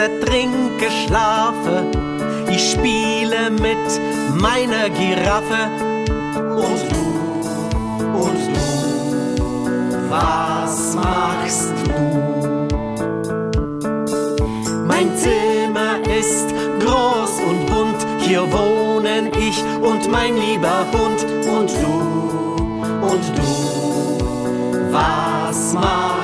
esse, trinke, schlafe. Ich spiele mit meiner Giraffe. Und du, was machst du? Mein Zimmer ist groß und bunt, hier wohnen ich und mein lieber Hund. Und du, was machst du?